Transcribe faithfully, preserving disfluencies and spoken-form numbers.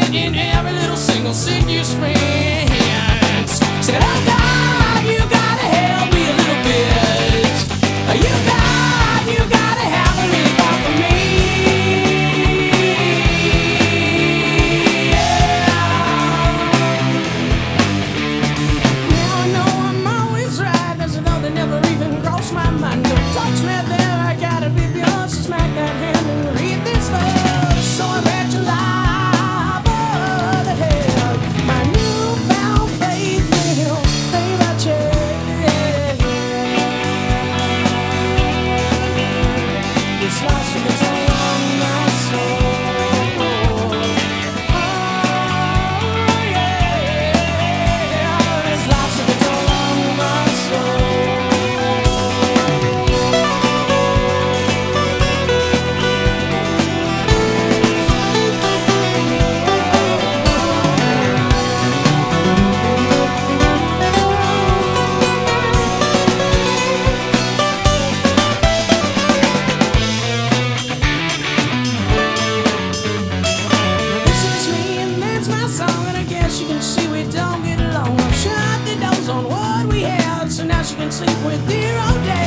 in every little single seducement. Said, oh God, you gotta help me a little bit. You got, you gotta have a really far from me. Yeah. Now I know I'm always right. There's another never even crossed my mind. Don't touch me there, I gotta be yours. So smack that hand and read this verse. So I bet you lie over the head. My newfound faith will never change. This lost control on my soul. Oh yeah, this lost control on my soul. This is me and that's my song, and I guess you can see we don't get along. I've shut the doors on what we had, so now she can sleep with zero doubt.